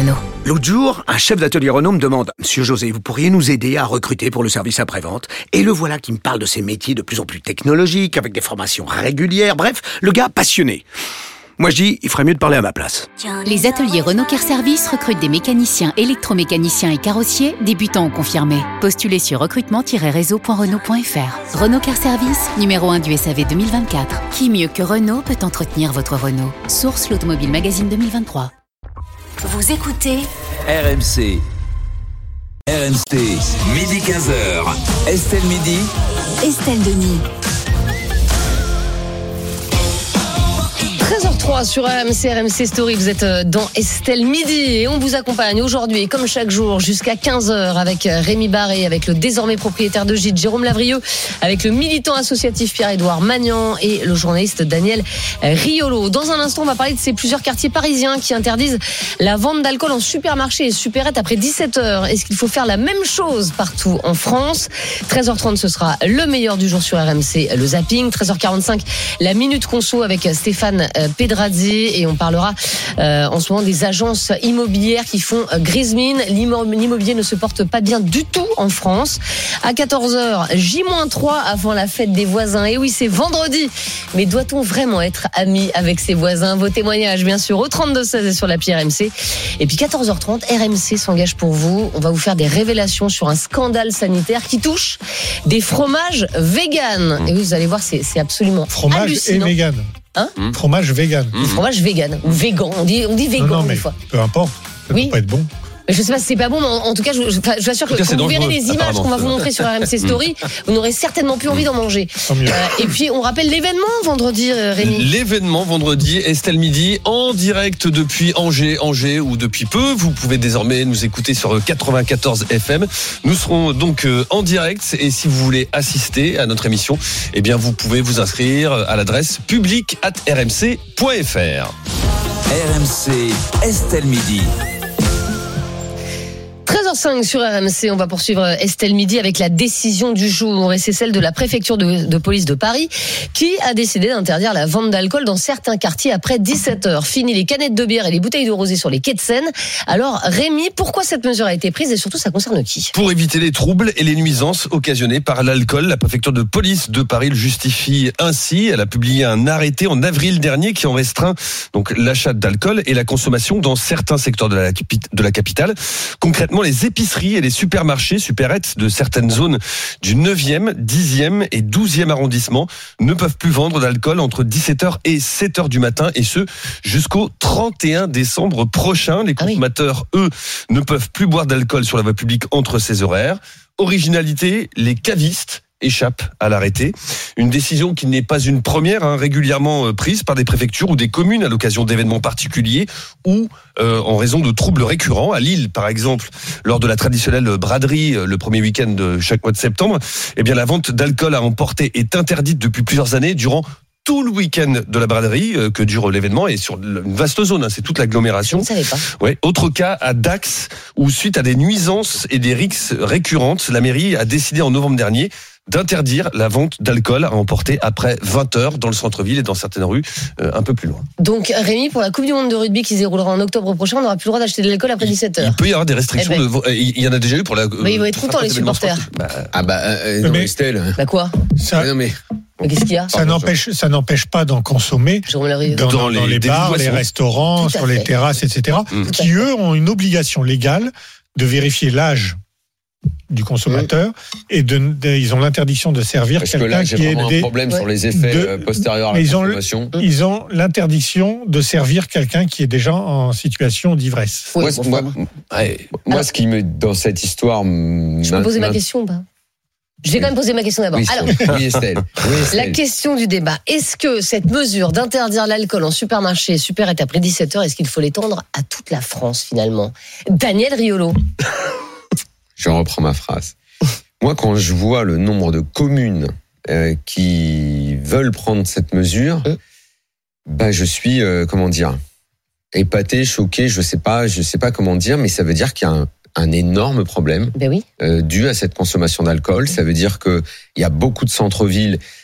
Renault. L'autre jour, un chef d'atelier Renault me demande « Monsieur José, vous pourriez nous aider à recruter pour le service après-vente ?» Et le voilà qui me parle de ces métiers de plus en plus technologiques, avec des formations régulières, bref, le gars passionné. Moi je dis, il ferait mieux de parler à ma place. Les ateliers Renault Car Service recrutent des mécaniciens, électromécaniciens et carrossiers, débutants ou confirmés. Postulez sur recrutement-réseau.renault.fr. Renault Car Service, numéro 1 du SAV 2024. Qui mieux que Renault peut entretenir votre Renault? Source l'Automobile Magazine 2023. Vous écoutez RMC. RMC, midi 15h. Estelle Midi. Estelle Denis. 13h03 sur RMC Story, vous êtes dans Estelle Midi et on vous accompagne aujourd'hui, comme chaque jour, jusqu'à 15h avec Rémi Barré, avec le désormais propriétaire de Gîtes, Jérôme Lavrieux, avec le militant associatif Pierre-Édouard Magnan et le journaliste Daniel Riolo. Dans un instant, on va parler de ces plusieurs quartiers parisiens qui interdisent la vente d'alcool en supermarché et supérettes après 17h. Est-ce qu'il faut faire la même chose partout en France? 13h30, ce sera le meilleur du jour sur RMC, le zapping. 13h45, la Minute Conso avec Stéphane Pedrazzi et on parlera en ce moment des agences immobilières qui font grise mine. L'immobilier ne se porte pas bien du tout en France. À 14h, J-3 avant la fête des voisins. Et oui, c'est vendredi. Mais doit-on vraiment être ami avec ses voisins? Vos témoignages, bien sûr, au 32-16 et sur l'appli RMC. Et puis 14h30, RMC s'engage pour vous. On va vous faire des révélations sur un scandale sanitaire qui touche des fromages véganes. Et oui, vous allez voir, c'est absolument fromage hallucinant. Et vegan. Hein? Fromage vegan. Fromage vegan ou végan. On dit végan non, des mais fois. peu importe. Ça Oui. peut pas être bon. Je sais pas si c'est pas bon, mais en tout cas, je vous assure que quand vous verrez les images qu'on va vous montrer sur RMC Story, vous n'aurez certainement plus envie d'en manger. Et puis, on rappelle l'événement vendredi, Rémi. L'événement vendredi, Estelle Midi, en direct depuis Angers ou depuis peu. Vous pouvez désormais nous écouter sur 94 FM. Nous serons donc en direct et si vous voulez assister à notre émission, eh bien, vous pouvez vous inscrire à l'adresse public@rmc.fr. RMC, Estelle Midi. 13h05 sur RMC, on va poursuivre Estelle Midi avec la décision du jour et c'est celle de la préfecture de police de Paris qui a décidé d'interdire la vente d'alcool dans certains quartiers après 17h. Fini les canettes de bière et les bouteilles de rosé sur les quais de Seine. Alors Rémi, pourquoi cette mesure a été prise et surtout ça concerne qui? Pour éviter les troubles et les nuisances occasionnées par l'alcool, la préfecture de police de Paris le justifie ainsi. Elle a publié un arrêté en avril dernier qui en restreint donc l'achat d'alcool et la consommation dans certains secteurs de la capitale. Concrètement, les épiceries et les supermarchés, supérettes de certaines zones du 9e, 10e et 12e arrondissement ne peuvent plus vendre d'alcool entre 17h et 7h du matin et ce jusqu'au 31 décembre prochain. Les consommateurs, eux, ne peuvent plus boire d'alcool sur la voie publique entre ces horaires. Originalité, les cavistes échappe à l'arrêté. Une décision qui n'est pas une première, régulièrement prise par des préfectures ou des communes à l'occasion d'événements particuliers ou en raison de troubles récurrents. À Lille, par exemple, lors de la traditionnelle braderie, le premier week-end de chaque mois de septembre, eh bien, la vente d'alcool à emporter est interdite depuis plusieurs années durant tout le week-end de la braderie que dure l'événement et sur une vaste zone, c'est toute l'agglomération. Je ne savais pas. Ouais. Autre cas à Dax où suite à des nuisances et des rixes récurrentes, la mairie a décidé en novembre dernier d'interdire la vente d'alcool à emporter après 20h dans le centre-ville et dans certaines rues un peu plus loin. Donc Rémi, pour la Coupe du Monde de rugby qui se déroulera en octobre prochain, on n'aura plus le droit d'acheter de l'alcool après 17h. Il peut y avoir des restrictions. Il y en a déjà eu pour la... Mais ils vont être contents les supporters. Non, Estelle. Bah quoi? Mais qu'est-ce qu'il y a? Ça n'empêche pas d'en consommer dans les bars, les restaurants, sur les terrasses, etc. Qui, eux, ont une obligation légale de vérifier l'âge du consommateur et ils ont l'interdiction de servir quelqu'un qui est un problème sur les effets postérieurs à la consommation. Ils ont l'interdiction de servir quelqu'un qui est déjà en situation d'ivresse. Moi, ce qui me dans cette histoire, je peux poser ma question ou pas? Je vais quand même poser ma question d'abord. Oui, Estelle. La question du débat. Est-ce que cette mesure d'interdire l'alcool en supermarché, supérette après 17h, est-ce qu'il faut l'étendre à toute la France finalement? Daniel Riolo. Je reprends ma phrase. Moi, quand je vois le nombre de communes qui veulent prendre cette mesure, je suis, épaté, choqué, je sais pas comment dire, mais ça veut dire qu'il y a un énorme problème dû à cette consommation d'alcool. Ça veut dire qu'il y a beaucoup de centres-villes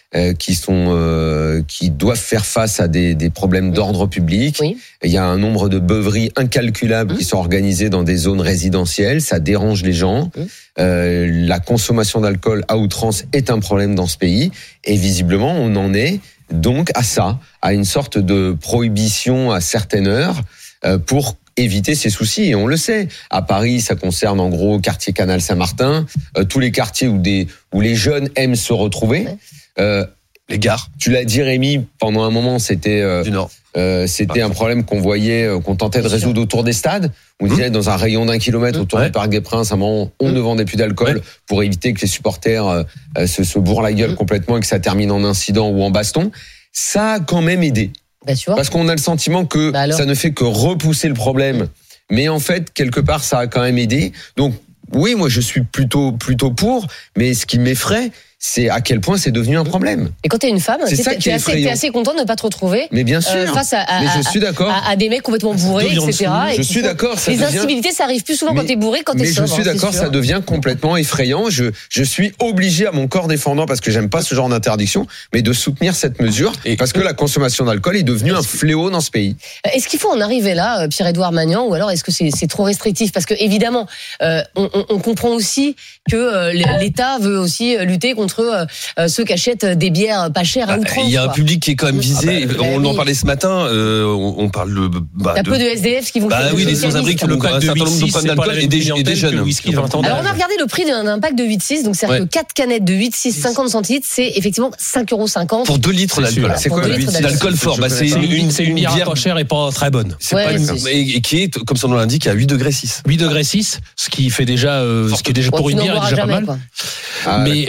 qui doivent faire face à des problèmes d'ordre public. Oui. Il y a un nombre de beuveries incalculables qui sont organisées dans des zones résidentielles. Ça dérange les gens. La consommation d'alcool à outrance est un problème dans ce pays. Et visiblement, on en est donc à ça, à une sorte de prohibition à certaines heures pour éviter ces soucis. Et on le sait. À Paris, ça concerne en gros quartier Canal Saint-Martin, tous les quartiers où les jeunes aiment se retrouver. Les gares. Tu l'as dit, Rémi, pendant un moment, c'était du Nord. C'était un problème qu'on voyait, qu'on tentait de résoudre autour des stades. On disait dans un rayon d'1 kilomètre autour du Parc des Princes, à un moment, on ne vendait plus d'alcool pour éviter que les supporters se bourrent la gueule complètement et que ça termine en incident ou en baston. Ça a quand même aidé. Bah, tu vois. Parce qu'on a le sentiment que ça ne fait que repousser le problème. Mais en fait, quelque part, ça a quand même aidé. Donc, oui, moi, je suis plutôt pour. Mais ce qui m'effraie, c'est à quel point c'est devenu un problème. Et quand t'es une femme, t'es assez content de ne pas te retrouver. Mais bien sûr. Face mais je suis d'accord. À des mecs complètement bourrés, etc. Je suis d'accord. Les incivilités, ça arrive plus souvent quand t'es bourré, quand t'es sobre. Mais je suis d'accord, ça devient complètement effrayant. Je suis obligé à mon corps défendant, parce que j'aime pas ce genre d'interdiction, mais de soutenir cette mesure, parce que la consommation d'alcool est devenue un fléau dans ce pays. Est-ce qu'il faut en arriver là, Pierre-Édouard Magnan, ou alors est-ce que c'est trop restrictif? Parce que évidemment, on comprend aussi que l'État veut aussi lutter contre ceux qui achètent des bières pas chères à outrance. Il y a un public qui est quand même visé. On en parlait ce matin. On parle de. T'as peu de SDF qui vont. Oui, des sans-abri qui ont un certain nombre de pannes d'alcool et des jeunes. Alors on a regardé le prix d'un pack de 8,6, donc c'est-à-dire que 4 canettes de 8,6 50 centilitres, c'est effectivement 5,50 € pour 2 litres d'alcool. C'est quoi l'alcool fort? C'est une bière pas chère et pas très bonne. Et qui est, comme son nom l'indique, à 8,6 degrés. 8,6 degrés, ce qui fait déjà, pour une bière est déjà pas mal. Mais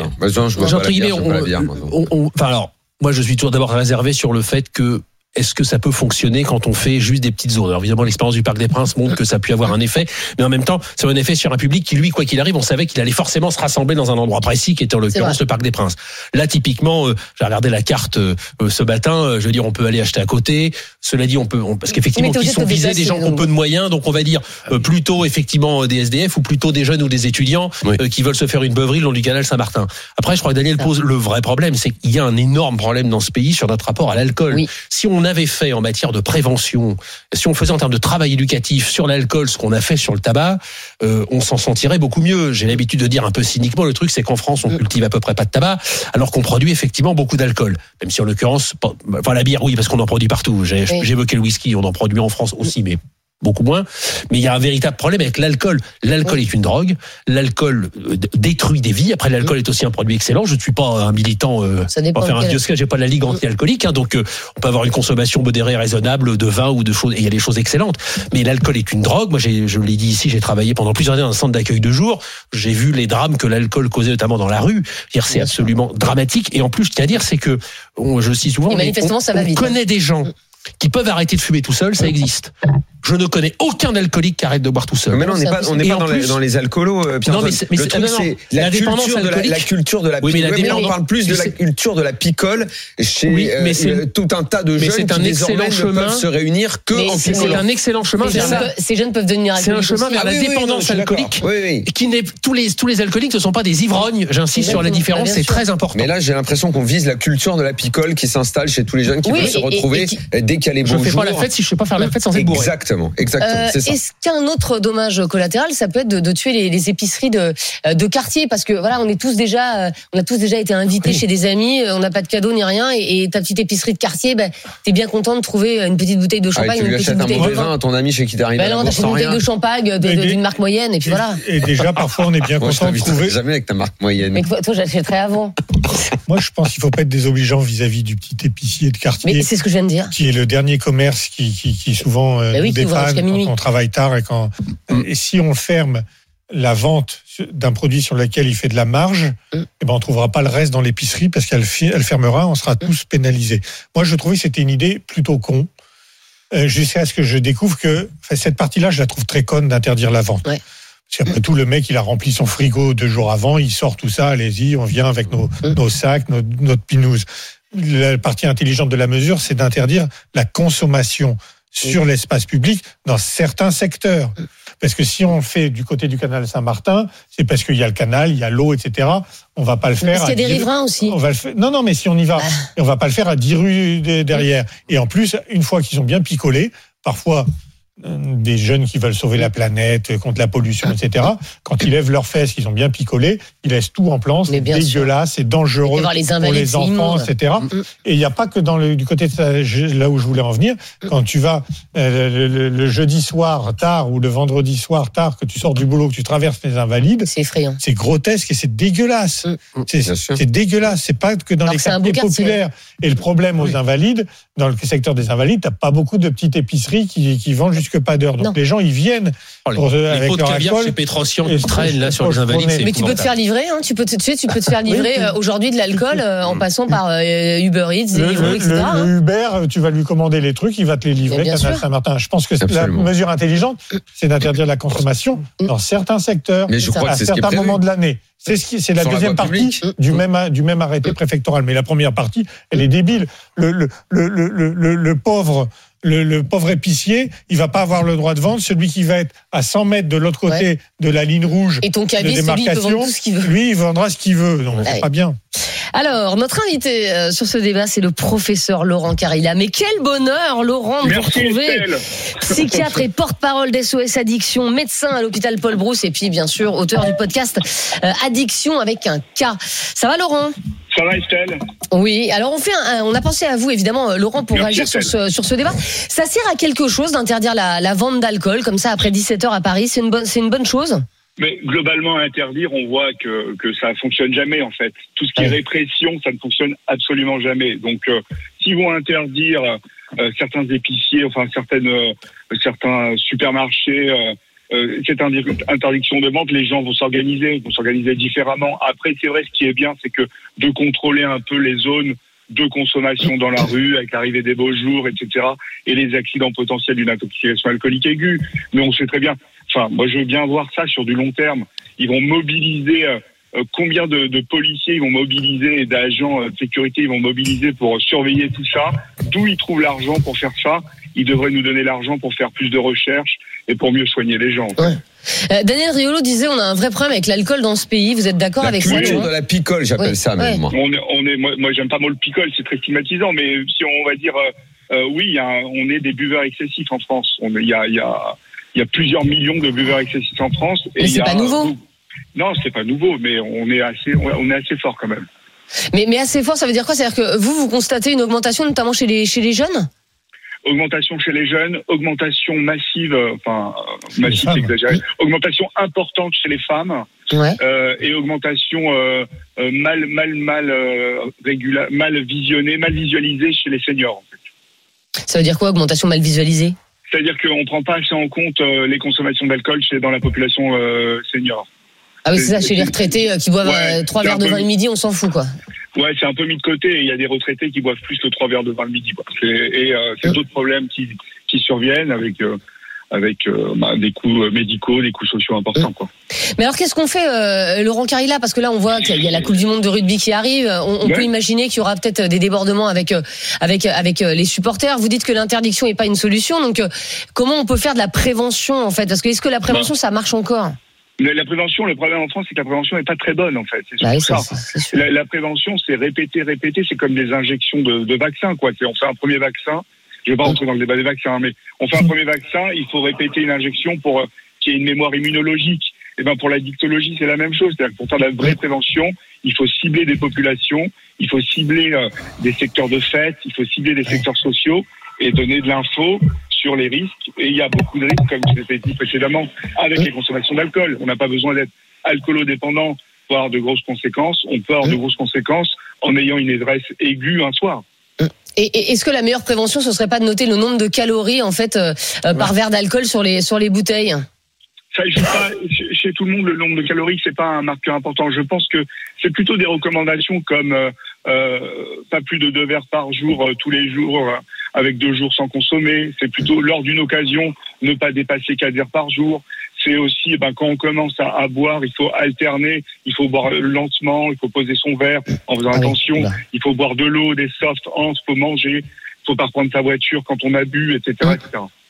alors, moi, je suis toujours d'abord réservé sur le fait que est-ce que ça peut fonctionner quand on fait juste des petites zones? Alors évidemment, l'expérience du Parc des Princes montre que ça a pu avoir un effet, mais en même temps, c'est un effet sur un public qui, lui, quoi qu'il arrive, on savait qu'il allait forcément se rassembler dans un endroit précis, qui était en l'occurrence le Parc des Princes. Là, typiquement, j'ai regardé la carte ce matin. Je veux dire, on peut aller acheter à côté. Cela dit, parce qu'effectivement, qui sont visés des gens qui ont peu de moyens, donc on va dire plutôt effectivement des SDF ou plutôt des jeunes ou des étudiants qui veulent se faire une beuverie le long du canal Saint-Martin. Après, je crois que Daniel pose le vrai problème, c'est qu'il y a un énorme problème dans ce pays sur notre rapport à l'alcool. Oui. Si on avait fait en matière de prévention, si on faisait en termes de travail éducatif sur l'alcool ce qu'on a fait sur le tabac, on s'en sentirait beaucoup mieux. J'ai l'habitude de dire un peu cyniquement, le truc c'est qu'en France on cultive à peu près pas de tabac, alors qu'on produit effectivement beaucoup d'alcool. Même si en l'occurrence, la bière oui, parce qu'on en produit partout. J'ai évoqué le whisky, on en produit en France aussi, mais beaucoup moins. Mais il y a un véritable problème avec l'alcool. L'alcool est une drogue. L'alcool détruit des vies. Après, l'alcool est aussi un produit excellent. Je ne suis pas un militant, pour faire un vieux j'ai pas la ligue anti-alcoolique, donc on peut avoir une consommation modérée, raisonnable de vin ou de choses, et il y a des choses excellentes. Mais l'alcool est une drogue. Moi, je l'ai dit ici, j'ai travaillé pendant plusieurs années dans un centre d'accueil de jour. J'ai vu les drames que l'alcool causait, notamment dans la rue. C'est absolument dramatique. Et en plus, je tiens à dire, c'est que, je cite souvent, on connaît des gens qui peuvent arrêter de fumer tout seul, ça existe. Je ne connais aucun alcoolique qui arrête de boire tout seul. Mais là, on n'est pas dans les alcoolos, Pierre. Non, mais le truc, c'est la culture de la picole. Mais là, on parle plus de la culture de la picole chez tout un tas de jeunes qui désormais ne peuvent se réunir que en picolant. C'est un excellent chemin. Ces jeunes peuvent devenir alcooliques. C'est un chemin vers la dépendance alcoolique. Qui n'est tous les alcooliques ne sont pas des ivrognes. J'insiste sur la différence, c'est très important. Mais là, j'ai l'impression qu'on vise la culture de la picole qui s'installe chez tous les jeunes qui veulent se retrouver dès qu'il y a les beaux jours. Je fais pas la fête si je ne sais pas faire la fête sans être bourré. Exactement, c'est ça. Est-ce qu'un autre dommage collatéral, ça peut être de tuer les épiceries de quartier, parce que voilà, on a tous déjà été invités chez des amis, on n'a pas de cadeau ni rien, et ta petite épicerie de quartier, t'es bien content de trouver une petite bouteille de champagne, tu lui achètes un mauvais vin à ton ami chez qui t'es arrivé. Non, t'achètes une bouteille de champagne d'une marque moyenne, et puis voilà. Et déjà, parfois, on est bien content de trouver. Jamais avec ta marque moyenne. Mais toi, j'achèterais avant. Moi, je pense qu'il faut pas être désobligeant vis-à-vis du petit épicier de quartier. Mais c'est ce que je viens de dire. Qui est le dernier commerce qui souvent nous dépanne quand on travaille tard et si on ferme la vente d'un produit sur lequel il fait de la marge, on ne trouvera pas le reste dans l'épicerie parce qu'elle fermera, on sera tous pénalisés. Moi, je trouvais que c'était une idée plutôt con. Jusqu'à ce que je découvre que cette partie-là, je la trouve très conne d'interdire la vente. Ouais. Parce qu'après tout, le mec, il a rempli son frigo 2 jours avant, il sort tout ça, allez-y, on vient avec nos sacs, notre pinouse. La partie intelligente de la mesure, c'est d'interdire la consommation sur l'espace public dans certains secteurs. Parce que si on le fait du côté du canal Saint-Martin, c'est parce qu'il y a le canal, il y a l'eau, etc. On va pas le faire. Parce qu'il y a des riverains aussi. On va le faire. Non, mais si on y va, on va pas le faire à 10 rues derrière. Et en plus, une fois qu'ils ont bien picolé, parfois des jeunes qui veulent sauver la planète contre la pollution, etc. Quand ils lèvent leurs fesses, ils ont bien picolé, ils laissent tout en plan, c'est dégueulasse, c'est dangereux pour les enfants, etc. Et il n'y a pas que du côté de là où je voulais en venir. Quand tu vas le jeudi soir tard ou le vendredi soir tard, que tu sors du boulot, que tu traverses les Invalides, c'est effrayant, c'est grotesque et c'est dégueulasse. C'est dégueulasse. C'est pas que dans les quartiers populaires. Et le problème aux Invalides, dans le secteur des Invalides, t'as pas beaucoup de petites épiceries qui vendent jusque pas d'heure. Donc les gens, ils viennent les pots de caviar chez Pétrosian qui traînent là sur les Invalides. Mais tu peux te faire livrer, hein. Tu peux te faire livrer aujourd'hui de l'alcool en passant par Uber Eats, Deliveroo, etc. Le Uber, tu vas lui commander les trucs, il va te les livrer. Canal Saint-Martin. Je pense que la mesure intelligente, c'est d'interdire la consommation dans certains secteurs, à certains moments de l'année. C'est la deuxième partie du même arrêté préfectoral. Mais la première partie, elle est débile. Le pauvre épicier, il va pas avoir le droit de vendre. Celui qui va être à 100 mètres de l'autre côté de la ligne rouge et ton caviste, lui, il peut vendre tout ce qu'il veut. Lui, il vendra ce qu'il veut. Donc, c'est pas bien. Alors, notre invité sur ce débat, c'est le professeur Laurent Carilla. Mais quel bonheur, Laurent, de vous retrouver. Psychiatre et porte-parole d'SOS Addiction, médecin à l'hôpital Paul Brousse et puis, bien sûr, auteur du podcast Addiction avec un K. Ça va, Laurent ? Ça va, Estelle ? Oui, alors on a pensé à vous, évidemment, Laurent, pour réagir sur ce débat. Ça sert à quelque chose d'interdire la vente d'alcool, comme ça, après 17h à Paris ? C'est une bonne chose ? Mais globalement, à interdire, on voit que ça fonctionne jamais, en fait. Tout ce qui est répression, ça ne fonctionne absolument jamais. Donc, s'ils vont interdire certains épiciers, enfin certains supermarchés, cette interdiction de vente, les gens vont s'organiser différemment. Après, c'est vrai, ce qui est bien, c'est que de contrôler un peu les zones de consommation dans la rue, avec l'arrivée des beaux jours, etc., et les accidents potentiels d'une intoxication alcoolique aiguë. Mais on sait très bien, moi je veux bien voir ça sur du long terme. Ils vont mobiliser combien de policiers ils vont mobiliser et d'agents de sécurité ils vont mobiliser pour surveiller tout ça. D'où ils trouvent l'argent pour faire ça? Ils devraient nous donner l'argent pour faire plus de recherches et pour mieux soigner les gens. Daniel Riolo disait on a un vrai problème avec l'alcool dans ce pays. Vous êtes d'accord avec ça? La culture de la picole, j'appelle ça même moi. Moi j'aime pas le picole, c'est très stigmatisant, mais si on va dire on est des buveurs excessifs en France. Il y a plusieurs millions de buveurs excessifs en France. Mais c'est pas nouveau. Non, c'est pas nouveau, mais on est assez fort quand même. Mais assez fort, ça veut dire quoi? C'est-à-dire que vous constatez une augmentation, notamment chez les jeunes? Augmentation chez les jeunes, augmentation massive, massive c'est exagéré, augmentation importante chez les femmes, et augmentation mal visualisée chez les seniors. En fait. Ça veut dire quoi, augmentation mal visualisée? C'est-à-dire qu'on ne prend pas assez en compte les consommations d'alcool dans la population senior. Ah oui, c'est ça, chez les retraités qui boivent 3 verres de vin le midi, on s'en fout, quoi. Ouais, c'est un peu mis de côté, et il y a des retraités qui boivent plus que 3 verres de vin le midi, quoi. C'est d'autres problèmes qui surviennent avec des coûts médicaux, des coûts sociaux importants, quoi. Mais alors, qu'est-ce qu'on fait, Laurent Carilla? Parce que là, on voit qu'il y a la Coupe du Monde de rugby qui arrive. On peut imaginer qu'il y aura peut-être des débordements avec les supporters. Vous dites que l'interdiction n'est pas une solution. Donc, comment on peut faire de la prévention, en fait? Parce que est-ce que la prévention, ça marche encore? La prévention, le problème en France, c'est que la prévention n'est pas très bonne, en fait. C'est ça. La prévention, c'est répéter. C'est comme des injections de vaccins, quoi. On fait un premier vaccin. Je ne vais pas rentrer dans le débat des vaccins, mais on fait un premier vaccin, il faut répéter une injection pour qu'il y ait une mémoire immunologique. Et ben pour la dictologie, c'est la même chose. C'est-à-dire que pour faire de la vraie prévention, il faut cibler des populations, il faut cibler des secteurs de fête, il faut cibler des secteurs sociaux et donner de l'info sur les risques. Et il y a beaucoup de risques, comme je l'ai dit précédemment, avec les consommations d'alcool. On n'a pas besoin d'être alcoolodépendant pour avoir de grosses conséquences. On peut avoir de grosses conséquences en ayant une ivresse aiguë un soir. Et est-ce que la meilleure prévention, ce serait pas de noter le nombre de calories, en fait, par verre d'alcool sur les bouteilles? Ça joue pas chez tout le monde, le nombre de calories, c'est pas un marqueur important. Je pense que c'est plutôt des recommandations comme pas plus de 2 verres par jour tous les jours, avec 2 jours sans consommer. C'est plutôt lors d'une occasion ne pas dépasser 4 verres par jour. C'est aussi quand on commence à boire, il faut alterner, il faut boire lentement, il faut poser son verre en faisant attention, il faut boire de l'eau, des soft hands, il faut manger, il faut pas reprendre sa voiture quand on a bu, etc. etc.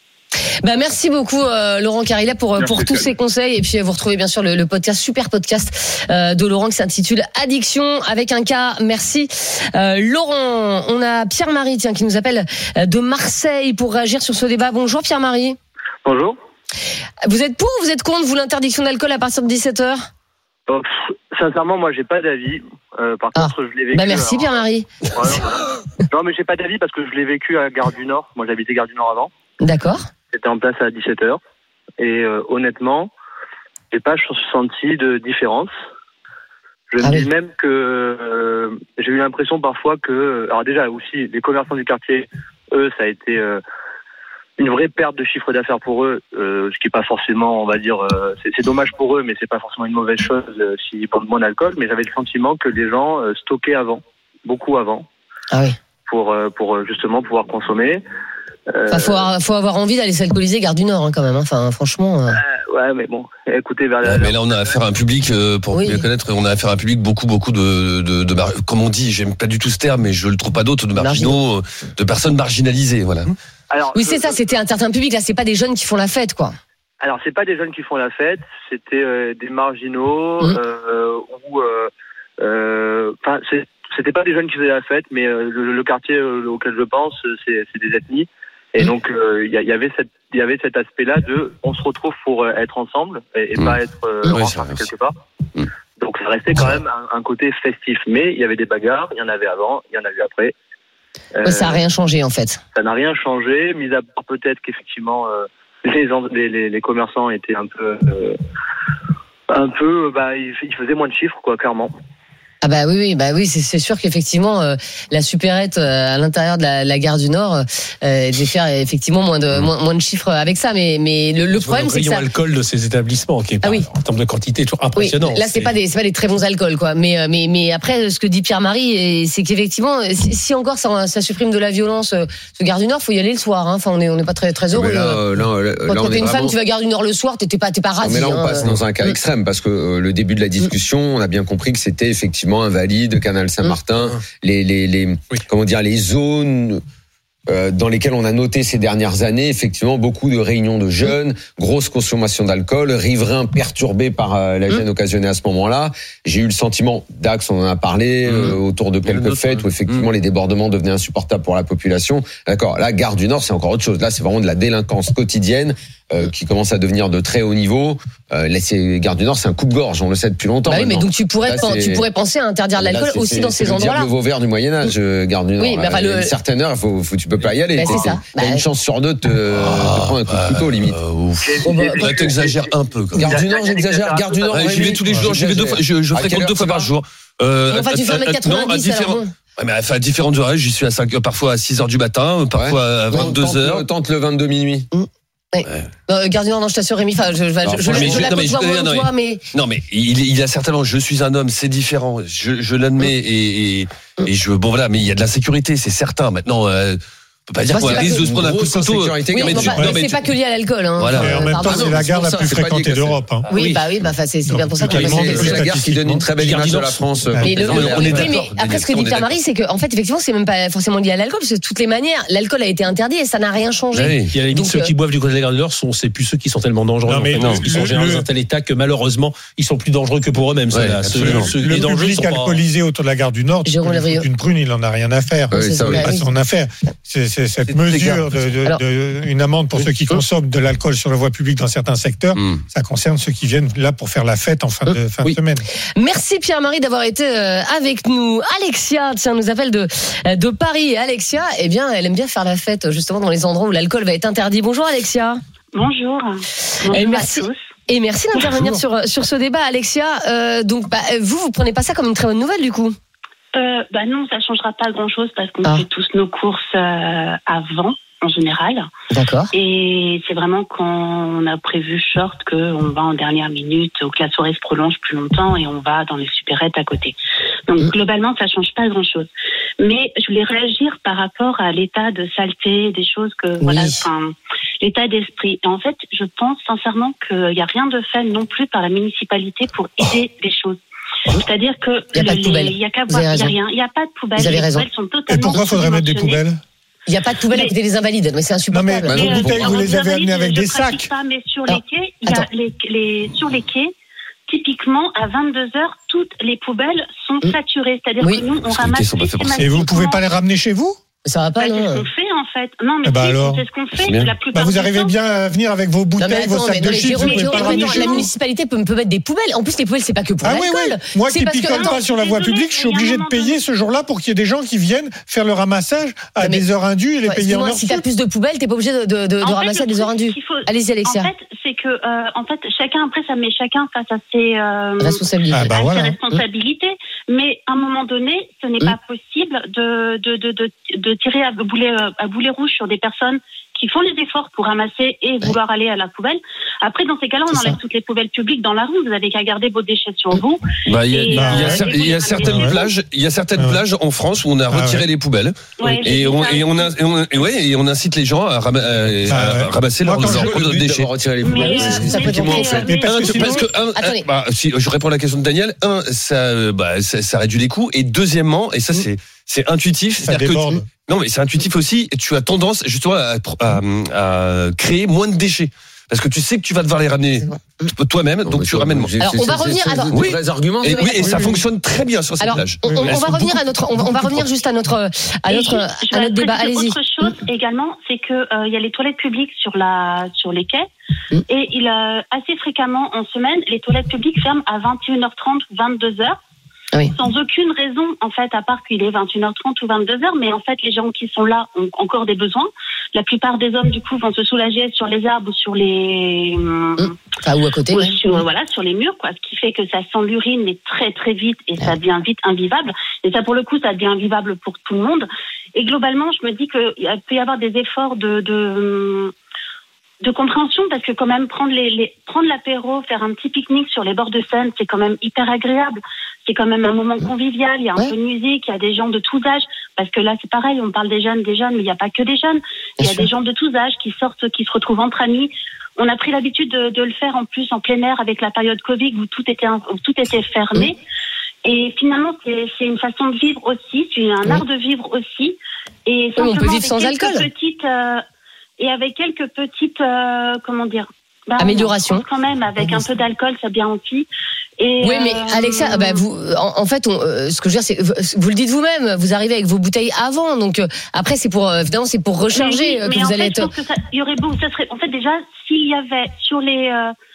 Merci beaucoup Laurent Carilla pour tous ces conseils, et puis vous retrouvez bien sûr le podcast, super podcast de Laurent qui s'intitule Addiction avec un K. Merci Laurent. On a Pierre-Marie qui nous appelle de Marseille pour réagir sur ce débat. Bonjour Pierre-Marie. Bonjour. Vous êtes pour ou vous êtes contre l'interdiction d'alcool à partir de 17h? Sincèrement, moi, j'ai pas d'avis. Par contre, je l'ai vécu. Merci Pierre-Marie. Non, mais j'ai pas d'avis parce que je l'ai vécu à Gare du Nord. Moi, j'habitais Gare du Nord avant. D'accord. C'était en place à 17h. Et honnêtement, j'ai pas senti de différence. Je me dis même que j'ai eu l'impression parfois que... Alors déjà, aussi, les commerçants du quartier, eux, ça a été... une vraie perte de chiffre d'affaires pour eux, ce qui est pas forcément, on va dire, c'est dommage pour eux, mais c'est pas forcément une mauvaise chose s'ils boivent moins d'alcool. Mais j'avais le sentiment que les gens stockaient beaucoup avant, pour justement pouvoir consommer. Faut avoir envie d'aller s'alcooliser Gare du Nord quand même. Enfin, franchement. Ouais, mais bon, écoutez, mais là on a affaire à un public pour mieux connaître. On a affaire à un public beaucoup de comme on dit, j'aime pas du tout ce terme, mais je le trouve pas d'autre, de marginaux, de personnes marginalisées, voilà. Alors, oui, c'est ça. C'était un certain public. Là, c'est pas des jeunes qui font la fête, quoi. Alors, c'est pas des jeunes qui font la fête. C'était des marginaux c'était pas des jeunes qui faisaient la fête, mais le quartier auquel je pense, c'est des ethnies. Et donc, il y avait cet aspect-là de, on se retrouve pour être ensemble et pas être enfermé quelque part. Donc, ça restait quand même un côté festif. Mais il y avait des bagarres. Il y en avait avant, il y en a eu après. Ça n'a rien changé en fait. Ça n'a rien changé, mis à part peut-être qu'effectivement les commerçants étaient un peu ils faisaient moins de chiffres, quoi, clairement. Ah oui, c'est sûr qu'effectivement la supérette à l'intérieur de la gare du Nord devait faire effectivement moins de chiffres avec ça, mais le problème c'est que ça... alcool de ces établissements qui est en termes de quantité toujours impressionnant. Oui, là c'est pas des très bons alcools, quoi, mais après ce que dit Pierre-Marie, c'est qu'effectivement si encore ça supprime de la violence, ce gare du Nord, faut y aller le soir, hein. Enfin on est pas très heureux. Quand t'es une femme, tu vas gare du Nord le soir, t'es pas ravi. Mais là on passe dans un cas extrême parce que le début de la discussion, on a bien compris que c'était effectivement invalide, Canal Saint-Martin, les zones dans lesquelles on a noté ces dernières années effectivement beaucoup de réunions de jeunes, grosse consommation d'alcool, riverains perturbés par la gêne occasionnée à ce moment-là. J'ai eu le sentiment, Dax, on en a parlé autour de quelques fêtes où effectivement les débordements devenaient insupportables pour la population. D'accord, là, Gare du Nord, c'est encore autre chose. Là, c'est vraiment de la délinquance quotidienne qui commence à devenir de très haut niveau. Là, Gare du Nord, c'est un coupe-gorge, on le sait depuis longtemps. Mais donc tu pourrais penser à interdire l'alcool aussi dans ces endroits-là. C'est le Vauvert du Moyen-Âge, Gare du Nord. Oui, à une certaine heure, tu peux pas y aller. T'as une chance sur deux de prendre un coup de couteau, limite. Là, t'exagères un peu. Gare du Nord, j'exagère. Gare du Nord, j'y vais tous les jours, je fréquente 2 fois par jour. Enfin, tu fais 1m90 alors. Mais à différentes horaires, j'y suis parfois à 6h du matin, parfois à 22h. Tente le 22 minuit. Ouais. Gare du Nord, non, je t'assure, Rémi. Enfin, non, mais il a certainement. Je suis un homme, c'est différent. Je l'admets et bon voilà, mais il y a de l'insécurité, c'est certain. Maintenant. On peut pas dire qu'on risque de se prendre un coup de couteau. C'est pas que lié à l'alcool. Hein. Voilà. En même temps, c'est la gare la plus fréquentée d'Europe. Hein. Oui, c'est bien pour ça qu'on c'est la gare qui donne une très belle image de la France. Mais après, ce que dit Pierre-Marie, c'est qu'en fait, effectivement, c'est même pas forcément lié à l'alcool, parce que de toutes les manières, l'alcool a été interdit et ça n'a rien changé. Il y a la limite, ceux qui boivent du côté de la gare du Nord, c'est plus ceux qui sont tellement dangereux. Ils sont généralement dans un tel état que malheureusement, ils sont plus dangereux que pour eux-mêmes. Le public alcoolisé autour de la gare du Nord, une prune, il en a rien à faire. C'est pas son affaire. C'est cette mesure une amende pour ceux qui consomment de l'alcool sur la voie publique dans certains secteurs, ça concerne ceux qui viennent là pour faire la fête en fin de semaine. Merci Pierre-Marie d'avoir été avec nous. Alexia, nous appelle de Paris. Et Alexia, elle aime bien faire la fête justement dans les endroits où l'alcool va être interdit. Bonjour Alexia. Bonjour. Merci. Et merci d'intervenir sur ce débat, Alexia. Donc, vous prenez pas ça comme une très bonne nouvelle du coup? Non, ça changera pas grand-chose parce qu'on fait tous nos courses avant, en général. D'accord. Et c'est vraiment quand on a prévu short qu'on va en dernière minute ou que la soirée se prolonge plus longtemps et on va dans les supérettes à côté. Donc globalement, ça change pas grand-chose. Mais je voulais réagir par rapport à l'état de saleté, des choses l'état d'esprit. Et en fait, je pense sincèrement qu'il y a rien de fait non plus par la municipalité pour aider les choses. C'est-à-dire que il n'y a pas de poubelle. Il n'y a rien. Il n'y a pas de poubelle. Vous avez raison. Et pourquoi il faudrait mettre des poubelles? Il n'y a pas de poubelle à côté des invalides, mais c'est insupportable. Non, mais vos bouteilles, vous les avez amenées avec des sacs. Pas, mais sur les quais, sur les quais, typiquement, à 22h, toutes les poubelles sont saturées. C'est-à-dire que nous, on ramasse systématiquement. Et vous ne pouvez pas les ramener chez vous ? Ça va pas, non. C'est ce qu'on fait, en fait. Non, mais c'est ce qu'on fait la plupart vous arrivez bien à venir avec vos bouteilles, vos sacs de chips, vous pouvez pas ramener chez vous. La municipalité peut mettre des poubelles. En plus, les poubelles, c'est pas que pour l'alcool. Oui. Moi qui picole pas sur la voie publique, je suis obligé de payer ce jour-là pour qu'il y ait des gens qui viennent faire le ramassage à des heures indues et les payer en heure. Si t'as plus de poubelles, t'es pas obligé de ramasser à des heures indues. Allez-y, Alexia. En fait, c'est que, chacun, après, ça met chacun face à ses responsabilités. Mais à un moment donné, ce n'est pas possible de tirer à boulet rouge sur des personnes qui font les efforts pour ramasser et vouloir aller à la poubelle. Après, dans ces cas-là, on enlève toutes les poubelles publiques dans la rue. Vous avez qu'à garder vos déchets sur vous. Il y a certaines plages en France où on a retiré les poubelles et on incite les gens à ramasser leurs déchets. Retirer les poubelles. Je réponds à la question de Daniel. Ça réduit les coûts, et deuxièmement, et ça c'est intuitif, c'est-à-dire que non, mais c'est intuitif aussi, tu as tendance justement à créer moins de déchets. Parce que tu sais que tu vas devoir les ramener toi-même, donc tu ramènes moins. Alors, on va revenir à vrais arguments. Et ça fonctionne très bien sur ces plages. On va revenir on va revenir juste à notre débat. Allez-y. Autre chose également, c'est que il y a les toilettes publiques sur les quais, et assez fréquemment en semaine, les toilettes publiques ferment à 21h30 ou 22h. Oui. Sans aucune raison, en fait, à part qu'il est 21h30 ou 22h, mais en fait, les gens qui sont là ont encore des besoins. La plupart des hommes, du coup, vont se soulager sur les arbres ou sur les... ou à côté. Sur les murs, quoi. Ce qui fait que ça sent l'urine, mais très, très vite, et ça devient vite invivable. Et ça, pour le coup, ça devient invivable pour tout le monde. Et globalement, je me dis qu'il peut y avoir des efforts de compréhension, parce que quand même prendre l'apéro, faire un petit pique-nique sur les bords de Seine, c'est quand même hyper agréable. C'est quand même un moment convivial. Il y a un peu de musique, il y a des gens de tous âges, parce que là c'est pareil, on parle des jeunes, mais il n'y a pas que des jeunes. Il y a des gens de tous âges qui sortent, qui se retrouvent entre amis. On a pris l'habitude de le faire en plus en plein air avec la période Covid où tout était fermé. Et finalement, c'est une façon de vivre aussi, c'est un art de vivre aussi. Et on peut vivre sans alcool. Et avec quelques petites, améliorations. Quand même, avec un peu d'alcool, ça bien aussi. Et oui, mais Alexia, vous, en fait, ce que je veux dire, c'est, vous le dites vous-même, vous arrivez avec vos bouteilles avant, donc après, c'est pour, évidemment, c'est pour recharger que vous allez être. Il y aurait ça serait, en fait, déjà, s'il y avait sur les,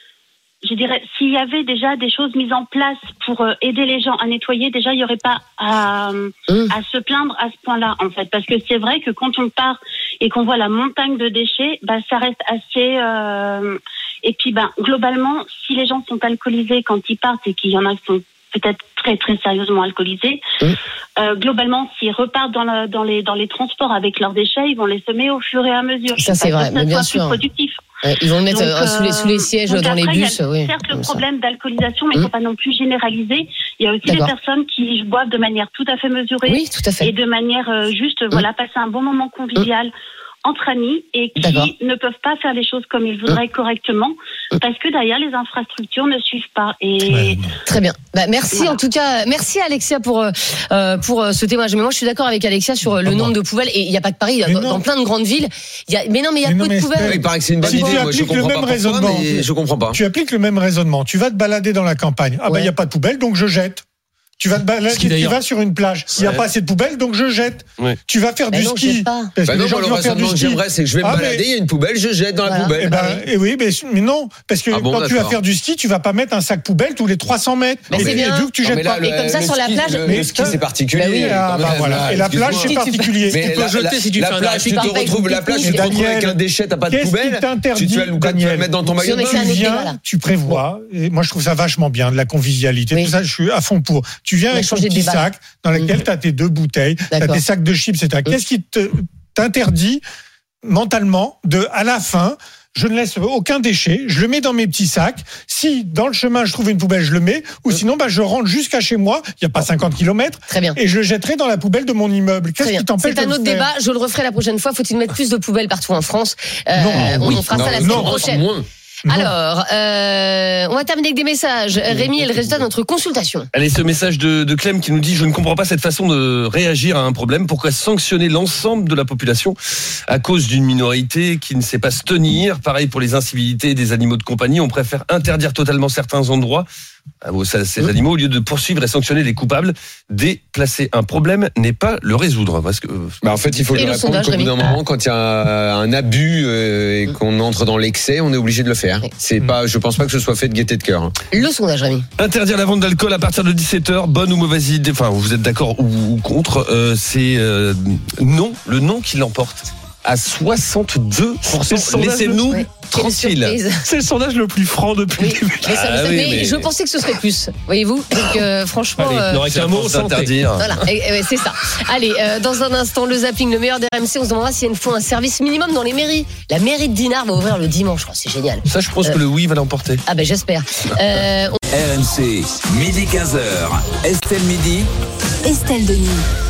s'il y avait déjà des choses mises en place pour aider les gens à nettoyer, déjà, il n'y aurait pas à se plaindre à ce point-là, en fait. Parce que c'est vrai que quand on part et qu'on voit la montagne de déchets, ça reste assez... Et puis, globalement, si les gens sont alcoolisés quand ils partent, et qu'il y en a qui sont peut-être très, très sérieusement alcoolisés, globalement, s'ils repartent dans les transports avec leurs déchets, ils vont les semer au fur et à mesure. Ça, c'est vrai, mais bien sûr. Plus productif. Ils vont le mettre sous les sièges dans les bus. Il y a certes le problème d'alcoolisation, mais il ne faut pas non plus généraliser. Il y a aussi des personnes qui boivent de manière tout à fait mesurée. Oui, tout à fait. Et de manière juste, passer un bon moment convivial entre amis, et qui ne peuvent pas faire les choses comme ils voudraient correctement, parce que derrière les infrastructures ne suivent pas. Et très bien. Merci en tout cas, merci Alexia pour ce témoignage. Mais moi je suis d'accord avec Alexia sur le nombre de poubelles, et il n'y a pas que Paris, dans plein de grandes villes. Il y a peu de poubelles. Il paraît que c'est une bonne idée. Moi, je comprends pas pourquoi, mais je comprends pas. Tu appliques le même raisonnement. Tu vas te balader dans la campagne. Il n'y a pas de poubelle, donc je jette. Tu vas te balader, tu vas sur une plage. Il n'y a pas assez de poubelles, donc je jette. Tu vas faire du ski. Parce que les gens qui vont faire du ski, j'aimerais, c'est que je vais me balader, il y a une poubelle, je jette dans la poubelle. Oui, mais non, parce que quand tu vas faire du ski, tu vas pas mettre un sac poubelle tous les 300 mètres. Mais c'est bien. Vu que tu jettes pas. Et comme ça sur la plage. Le ski c'est particulier. Et la plage c'est particulier. Mais tu peux jeter si tu fais un plage, tu te retrouves avec un déchet, t'as pas de poubelle. Tu vas le mettre dans ton magasin. Tu viens, tu prévois. Moi je trouve ça vachement bien, de la convivialité. Tout ça, je suis à fond pour. Tu viens avec ton petit sac dans lequel tu as tes 2 bouteilles, tu as tes sacs de chips, etc. Qu'est-ce qui t'interdit mentalement à la fin, je ne laisse aucun déchet, je le mets dans mes petits sacs. Si dans le chemin je trouve une poubelle, je le mets, ou sinon je rentre jusqu'à chez moi, il n'y a pas 50 km, et je le jetterai dans la poubelle de mon immeuble. Qu'est-ce qui t'empêche de le faire ? C'est un autre débat, je le referai la prochaine fois. Faut-il mettre plus de poubelles partout en France ? On fera ça la semaine prochaine. Alors, on va terminer avec des messages. Rémi est le résultat de notre consultation. Allez, ce message de Clem qui nous dit: je ne comprends pas cette façon de réagir à un problème. Pourquoi sanctionner l'ensemble de la population à cause d'une minorité qui ne sait pas se tenir? Pareil pour les incivilités des animaux de compagnie. On préfère interdire totalement certains endroits à ces animaux au lieu de poursuivre et sanctionner les coupables. Déplacer un problème n'est pas le résoudre. Parce que, en fait, il faut lui répondre qu'au bout d'un moment, quand il y a un abus et qu'on entre dans l'excès, on est obligé de le faire. C'est pas, je pense pas que ce soit fait de gaieté de cœur. Le sondage, Rémi. Interdire la vente d'alcool à partir de 17h, bonne ou mauvaise idée? Enfin, vous êtes d'accord ou contre? C'est non, le non qui l'emporte. À 62%. Laissez-nous tranquille. C'est le sondage le plus franc depuis le début. Mais je pensais que ce serait plus. Voyez-vous? Donc, franchement. Allez, il n'aurait qu'un mot, s'interdire. Voilà, c'est ça. Allez, dans un instant, le zapping, le meilleur des RMC. On se demandera s'il y a une fois un service minimum dans les mairies. La mairie de Dinard va ouvrir le dimanche. C'est génial. Ça, je pense que le oui va l'emporter. Ah, ben, j'espère. RMC, midi 15h. Estelle Midi. Estelle Denis.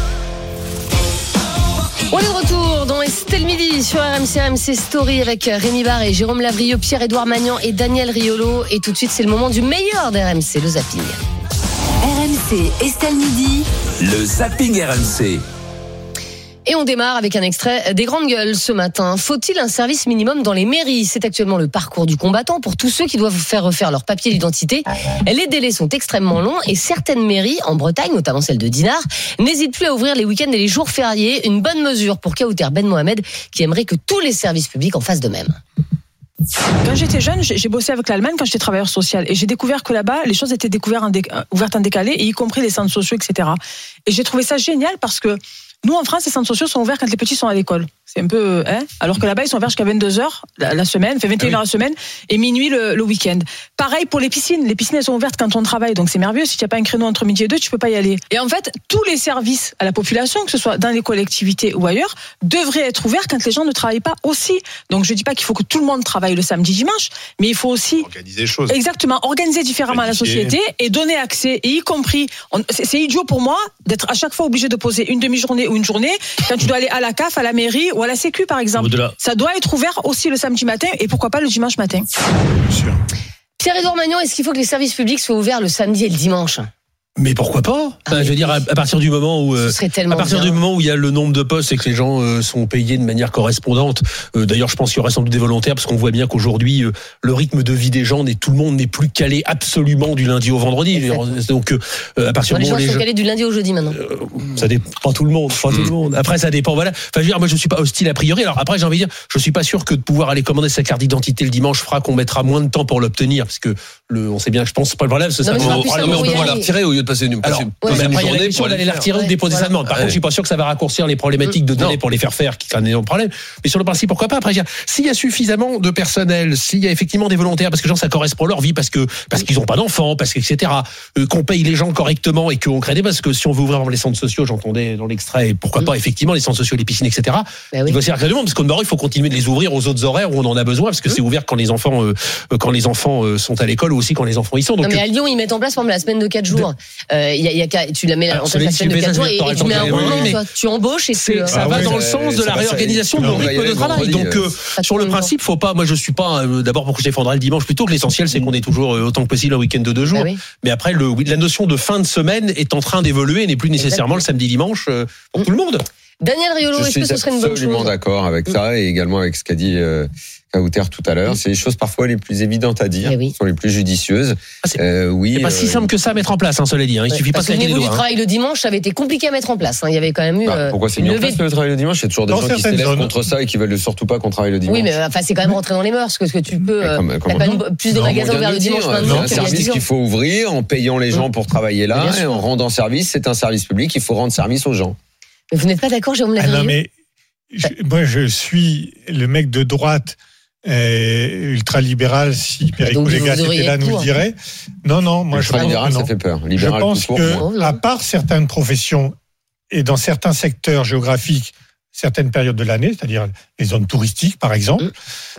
On est de retour dans Estelle Midi sur RMC Story avec Rémi Barré, Jérôme Lavrieux, Pierre-Édouard Magnan et Daniel Riolo. Et tout de suite, c'est le moment du meilleur d'RMC, le zapping. RMC Estelle Midi. Le zapping RMC. Et on démarre avec un extrait des Grandes Gueules ce matin. Faut-il un service minimum dans les mairies? C'est actuellement le parcours du combattant pour tous ceux qui doivent faire refaire leur papier d'identité. Les délais sont extrêmement longs et certaines mairies, en Bretagne, notamment celle de Dinard, n'hésitent plus à ouvrir les week-ends et les jours fériés. Une bonne mesure pour Kauter Ben Mohamed qui aimerait que tous les services publics en fassent de même. Quand j'étais jeune, j'ai bossé avec l'Allemagne quand j'étais travailleur social et j'ai découvert que là-bas, les choses étaient ouvertes en décalé, et y compris les centres sociaux, etc. Et j'ai trouvé ça génial parce que nous, en France, les centres sociaux sont ouverts quand les petits sont à l'école. C'est un peu, alors que là-bas, ils sont ouverts jusqu'à 22h la semaine, fait 21h la semaine, et minuit le week-end. Pareil pour les piscines. Les piscines, elles sont ouvertes quand on travaille, donc c'est merveilleux. Si tu n'as pas un créneau entre midi et 2, tu peux pas y aller. Et en fait, tous les services à la population, que ce soit dans les collectivités ou ailleurs, devraient être ouverts quand les gens ne travaillent pas aussi. Donc je dis pas qu'il faut que tout le monde travaille le samedi, dimanche, mais il faut aussi organiser les choses. Exactement, organiser différemment la société et donner accès, et y compris, c'est idiot pour moi d'être à chaque fois obligé de poser une demi-journée ou une journée quand tu dois aller à la CAF, à la mairie ou à la Sécu par exemple. Ça doit être ouvert aussi le samedi matin et pourquoi pas le dimanche matin. Pierre-Édouard Magnan, est-ce qu'il faut que les services publics soient ouverts le samedi et le dimanche? Mais pourquoi pas? Je veux dire, à partir du moment où, du moment où il y a le nombre de postes et que les gens sont payés de manière correspondante. D'ailleurs, je pense qu'il y aurait sans doute des volontaires parce qu'on voit bien qu'aujourd'hui, le rythme de vie des gens tout le monde n'est plus calé absolument du lundi au vendredi. Donc, à partir du moment où les gens sont calés du lundi au jeudi maintenant. Ça dépend pas tout le monde, Après, ça dépend. Voilà. Enfin, je veux dire, moi, je suis pas hostile a priori. Alors après, j'ai envie de dire, je suis pas sûr que de pouvoir aller commander sa carte d'identité le dimanche fera qu'on mettra moins de temps pour l'obtenir, parce que on sait bien que je pense pas le problème. On peut la retirer au lieu de passer une journée pour aller la retirer ou déposer sa demande. Par contre, je suis pas sûr que ça va raccourcir les problématiques de délai pour les faire qui est un énorme problème. Mais sur le principe, pourquoi pas? Après, s'il y a suffisamment de personnel, s'il y a effectivement des volontaires, parce que les gens, ça correspond à leur vie, parce qu'ils ont pas d'enfants, parce que etc. Qu'on paye les gens correctement et qu'on crée des, parce que si on veut ouvrir les centres sociaux, j'entendais dans l'extrait, pourquoi pas effectivement les centres sociaux, les piscines, etc. Il va s'y faire monde, parce qu'au il faut continuer de les ouvrir aux autres horaires où on en a besoin, parce que c'est ouvert quand les enfants sont à l'école ou aussi quand les enfants y sont. Donc, non, mais à Lyon, ils mettent en place la semaine de 4 jours. Tu la mets en place la semaine de 4 jours et tu mets un roulement, tu embauches et ça va dans le sens de la réorganisation de nos rythmes de travail. Donc sur le principe, faut pas. Moi, je suis pas d'abord pour que je défendrai le dimanche plutôt que l'essentiel, c'est qu'on ait toujours autant que possible un week-end de 2 jours. Mais après, la notion de fin de semaine est en train d'évoluer et n'est plus nécessairement le samedi-dimanche pour tout le monde. Daniel Riolo, est-ce que ce serait une bonne chose? Je suis absolument d'accord avec ça et également avec ce qu'a dit Kauter tout à l'heure. C'est les choses parfois les plus évidentes à dire, qui sont les plus judicieuses. C'est pas si simple que ça à mettre en place, cela dit. Il suffit pas de claquer les doigts. Au niveau du travail le dimanche, ça avait été compliqué à mettre en place. Il y avait quand même eu. Pourquoi c'est mis en place le travail le dimanche? Il y a toujours des gens qui s'élèvent contre ça et qui veulent surtout pas qu'on travaille le dimanche. Oui, mais c'est quand même rentré dans les mœurs, parce que tu peux. T'as quand même plus de magasins ouverts le dimanche maintenant. C'est un service qu'il faut ouvrir en payant les gens pour travailler là et en rendant service. C'est un service public. Il faut rendre service aux gens. Mais vous n'êtes pas d'accord, Jérôme Lavrieux? Non, mais moi, je suis le mec de droite ultra-libéral, si Perico Légas était là, nous le dirait. Non, moi je pense libéral, ça fait peur. Libéral, je pense que, à part certaines professions et dans certains secteurs géographiques, certaines périodes de l'année, c'est-à-dire les zones touristiques, par exemple,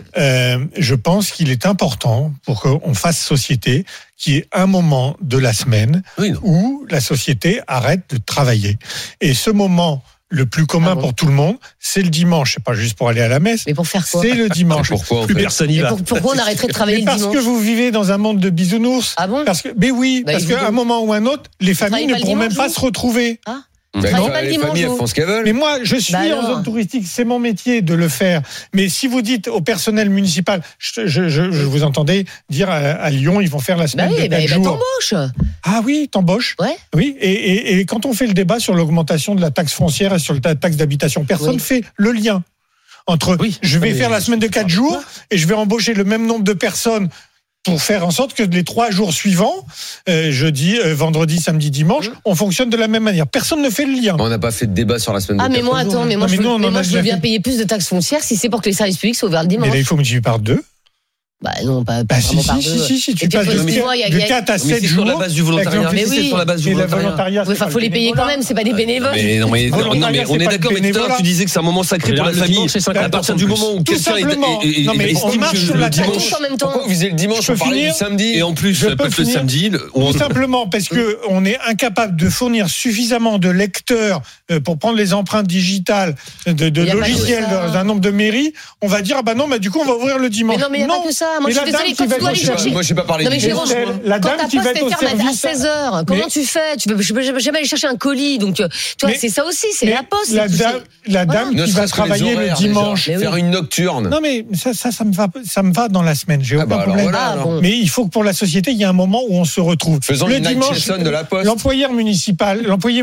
je pense qu'il est important pour qu'on fasse société qu'il y ait un moment de la semaine où la société arrête de travailler. Et ce moment le plus commun pour tout le monde, c'est le dimanche. C'est pas juste pour aller à la messe. Mais pour faire quoi? C'est le dimanche. Pourquoi plus personne y va? Pourquoi on arrêterait de travailler le dimanche? Parce que vous vivez dans un monde de bisounours. Ah bon? Parce qu'à un moment ou un autre, les familles ne pourront même pas se retrouver. Ah. Les familles, elles font ce qu'elles veulent. Mais moi, je suis en zone touristique, c'est mon métier de le faire. Mais si vous dites au personnel municipal, je vous entendais dire à Lyon, ils vont faire la semaine de 4 jours. T'embauches. Ah oui, t'embauches. Ouais. Oui, et quand on fait le débat sur l'augmentation de la taxe foncière et sur la taxe d'habitation, personne ne fait le lien entre je vais faire la semaine de 4 jours et je vais embaucher le même nombre de personnes pour faire en sorte que les 3 jours suivants, jeudi, vendredi, samedi, dimanche, on fonctionne de la même manière. Personne ne fait le lien. On n'a pas fait de débat sur la semaine de 4 jours. Ah, mais moi, attends, je veux bien payer plus de taxes foncières si c'est pour que les services publics soient ouverts le dimanche. Mais là, il faut multiplier par 2. Bah non, pas vraiment par 2. Si, tu passes de 4 à 7 jours. C'est sur la base du volontariat. Mais oui. C'est sur la base du volontariat. Enfin, faut les payer quand même, c'est pas des bénévoles. Mais on est d'accord, mais tout à l'heure, tu disais que c'est un moment sacré pour la famille. À partir du moment où quelqu'un estime que le dimanche. Pourquoi vous visez le dimanche, on parlait du samedi? Et en plus, peut-être le samedi. Tout simplement parce que on est incapable de fournir suffisamment de lecteurs pour prendre les empreintes digitales de logiciels dans un nombre de mairies. On va dire, ah bah non, du coup, on va ouvrir le dimanche. Mais non, mais il n'y a pas que ça. Moi, je suis désolée, quand tu dois aller chercher. Moi, je n'ai pas parlé de dimanche. La dame qui va être au service à 16h. Comment tu fais? Je peux jamais aller chercher un colis. Donc, tu vois, c'est ça aussi, c'est la poste. La dame qui va travailler le dimanche. Faire une nocturne. Non, mais ça me va dans la semaine. J'ai aucun problème. Mais il faut que pour la société, il y ait un moment où on se retrouve. Faisons le dimanche de la poste. L'employé municipal,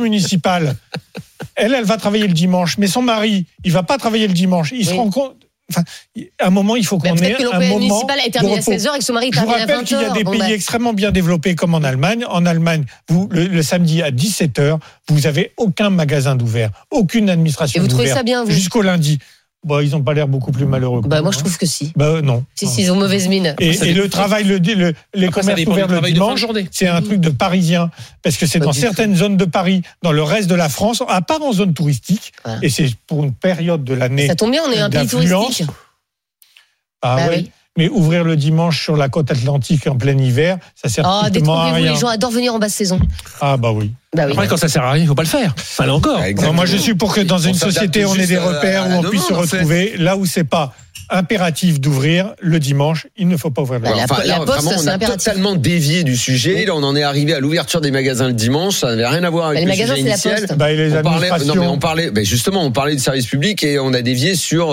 elle va travailler le dimanche, mais son mari, il va pas travailler le dimanche. Il se rend compte. Enfin, à un moment, il faut qu'on ait un moment municipal a terminé à 16h et que son mari est terminé à 20h. Je vous rappelle qu'il y a des pays extrêmement bien développés comme en Allemagne. En Allemagne, le samedi à 17h, vous n'avez aucun magasin d'ouvert, aucune administration d'ouvert. Et vous trouvez ça bien, vous? Jusqu'au lundi. Ils n'ont pas l'air beaucoup plus malheureux. Moi, je trouve que si. Non. Si, ils ont mauvaise mine. Et le travail, les commerces ouverts le dimanche, c'est un truc de Parisien. Parce que c'est dans certaines zones de Paris, dans le reste de la France, à part en zone touristique. Voilà. Et c'est pour une période de l'année. Ça tombe bien, on est un pays touristique. Oui. Mais ouvrir le dimanche sur la côte atlantique en plein hiver, ça sert strictement à rien. Les gens adorent venir en basse saison. Ah bah oui. Après, quand ça sert à rien, il faut pas le faire. Enfin, là encore. Moi, je suis pour que dans une société, on ait des repères où on puisse se retrouver. Là où c'est pas impératif d'ouvrir le dimanche, il ne faut pas ouvrir le dimanche. La poste, vraiment, on a totalement dévié du sujet. Là, on en est arrivé à l'ouverture des magasins le dimanche. Ça n'avait rien à voir avec le sujet initial. On parlait du service public et on a dévié sur...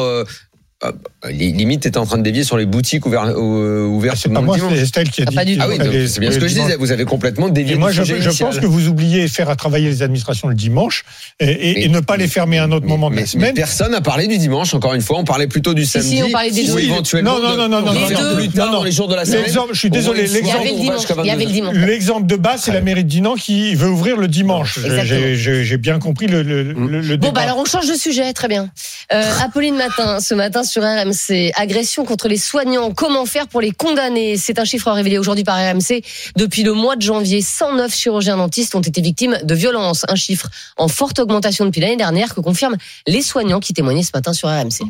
limite, t'étais en train de dévier sur les boutiques ouvertes. C'est pas moi, c'est Estelle qui a dit. Ah oui, c'est bien ce que je disais. Vous avez complètement dévié. Et moi, je pense que vous oubliez faire travailler les administrations le dimanche et ne pas les fermer à un autre moment de la semaine. Mais personne n'a parlé du dimanche. Encore une fois, on parlait plutôt du samedi. Si, on parlait des jours. Éventuellement. Non. Plus tard dans les jours de la semaine. Je suis désolé. Il y avait le dimanche. L'exemple de base, c'est la mairie de Dinan qui veut ouvrir le dimanche. J'ai bien compris le débat. Bon, alors on change de sujet. Très bien. Apolline Matin, ce matin sur RMC. Agression contre les soignants, comment faire pour les condamner? C'est un chiffre révélé aujourd'hui par RMC. Depuis le mois de janvier, 109 chirurgiens dentistes ont été victimes de violences. Un chiffre en forte augmentation depuis l'année dernière que confirment les soignants qui témoignaient ce matin sur RMC.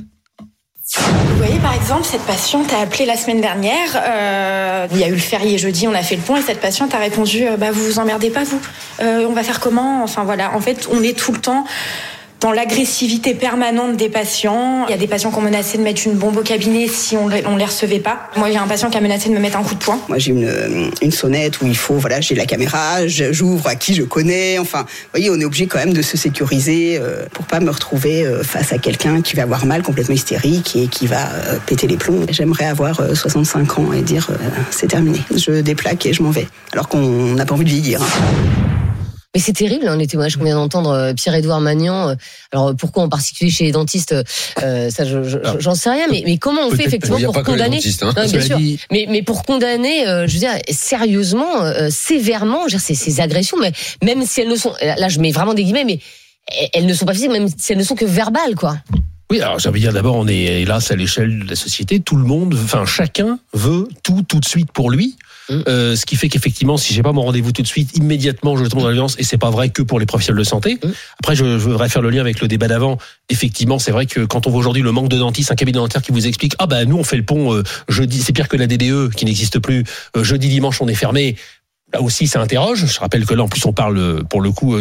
Vous voyez, par exemple, cette patiente a appelé la semaine dernière. Il y a eu le férié jeudi, on a fait le point et cette patiente a répondu vous vous emmerdez pas, vous on va faire comment? Enfin voilà, en fait, on est tout le temps dans l'agressivité permanente des patients. Il y a des patients qui ont menacé de mettre une bombe au cabinet si on les recevait pas. Moi, il y a un patient qui a menacé de me mettre un coup de poing. Moi, j'ai une sonnette où il faut, j'ai la caméra, j'ouvre à qui je connais. Enfin, vous voyez, on est obligé quand même de se sécuriser pour pas me retrouver face à quelqu'un qui va avoir mal, complètement hystérique et qui va péter les plombs. J'aimerais avoir 65 ans et dire c'est terminé. Je déplaque et je m'en vais. Alors qu'on n'a pas envie de vieillir. Mais c'est terrible, les témoignages qu'on vient d'entendre. Pierre-Édouard Magnan. Alors pourquoi en particulier chez les dentistes, ça j'en sais rien. Mais comment on fait effectivement pour condamner bien sûr. Mais pour condamner, je veux dire sérieusement, sévèrement, ces agressions, mais même si elles ne sont, là je mets vraiment des guillemets, mais elles ne sont pas physiques, même si elles ne sont que verbales, quoi. Oui, alors j'avais dire d'abord, on est hélas à l'échelle de la société, tout le monde, chacun veut tout de suite pour lui. Ce qui fait qu'effectivement, si j'ai pas mon rendez-vous tout de suite, immédiatement je tombe dans la violence, et c'est pas vrai que pour les professionnels de santé. Après, je voudrais faire le lien avec le débat d'avant. Effectivement, c'est vrai que quand on voit aujourd'hui le manque de dentistes, un cabinet dentaire qui vous explique nous on fait le pont jeudi, c'est pire que la DDE qui n'existe plus. Jeudi, dimanche on est fermé. Là aussi, ça interroge. Je rappelle que là, en plus, on parle, pour le coup, il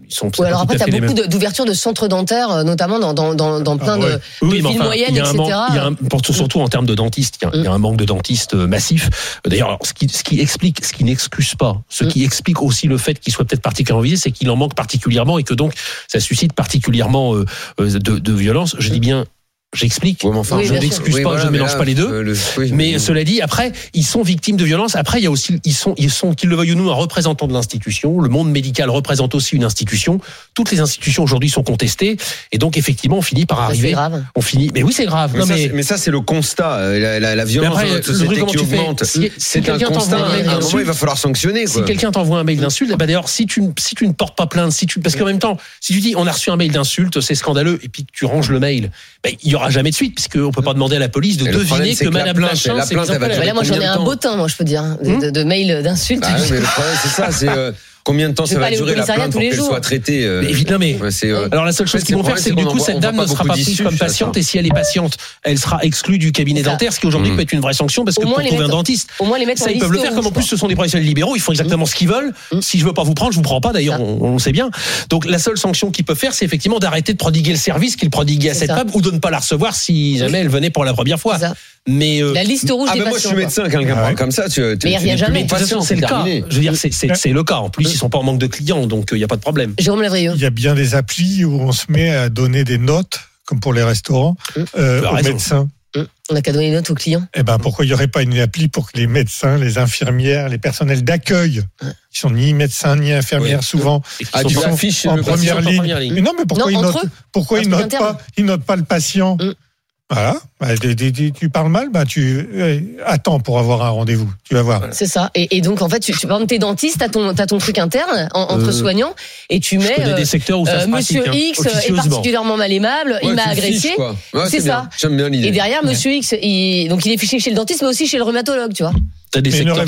alors après, t'as beaucoup d'ouverture de centres dentaires, notamment dans plein de villes moyennes, etc. Surtout en termes de dentistes, il y a un manque de dentistes massif. D'ailleurs, ce qui explique, ce qui n'excuse pas, ce qui explique aussi le fait qu'il soit peut-être particulièrement visé, c'est qu'il en manque particulièrement et que donc ça suscite particulièrement de violence. Je dis bien. J'explique. Oui, je n'excuse pas, je ne mélange pas les deux. Mais cela dit, après, ils sont victimes de violences. Après, il y a aussi, ils sont, qu'ils le veuillent ou non, un représentant de l'institution. Le monde médical représente aussi une institution. Toutes les institutions aujourd'hui sont contestées. Et donc, effectivement, on finit par arriver. C'est grave. Mais oui, c'est grave. Mais ça, c'est le constat. La violence dans notre société qui augmente. C'est un constat. À un moment, il va falloir sanctionner. Si quelqu'un t'envoie un mail d'insulte, d'ailleurs, si tu ne portes pas plainte, parce qu'en même temps, si tu dis, on a reçu un mail d'insulte, c'est scandaleux, et puis que tu ranges le mail, il y aura jamais de suite, puisqu'on peut pas demander à la police de deviner que Madame Machin, c'est là, moi, j'en ai un beau temps, moi, je peux dire, de mails d'insultes. Mais le problème, c'est ça, c'est combien de temps ça va durer la plainte pour qu'elle soit traitée. Alors la seule chose qu'ils vont faire, c'est que du coup, cette dame ne sera pas prise comme patiente, et si elle est patiente, elle sera exclue du cabinet dentaire, ce qui aujourd'hui peut être une vraie sanction, parce que pour trouver un dentiste, ça ils peuvent le faire, comme en plus ce sont des professionnels libéraux, ils font exactement ce qu'ils veulent. Si je veux pas vous prendre, je vous prends pas, d'ailleurs, on le sait bien. Donc la seule sanction qu'ils peuvent faire, c'est effectivement d'arrêter de prodiguer le service qu'ils prodiguaient à cette femme, ou de ne pas la recevoir si jamais elle venait pour la première fois. Mais la liste rouge des patients. Moi je suis médecin, quelqu'un parle comme ça, mais il n'y a jamais de patient, c'est le cas. Je veux dire, c'est le cas. En plus, ils sont pas en manque de clients, donc il n'y a pas de problème. Jérôme Lavrieux. Il y a bien des applis où on se met à donner des notes, comme pour les restaurants, aux médecins. On n'a qu'à donner des notes aux clients. Pourquoi il n'y aurait pas une appli pour que les médecins, les infirmières, les personnels d'accueil, qui sont ni médecins ni infirmières souvent, qui sont en première ligne. Mais non, mais pourquoi ils notent pas le patient? Voilà, tu parles mal, tu attends pour avoir un rendez-vous, tu vas voir. C'est ça. Et donc en fait, tu par exemple, t'es dentiste, t'as ton truc interne entre soignants, et tu mets des secteurs où ça se Monsieur X est particulièrement mal aimable, il m'a agressé. C'est ça. J'aime bien l'idée. Et derrière, Monsieur X, il est fiché chez le dentiste, mais aussi chez le rhumatologue, tu vois. T'as des secteurs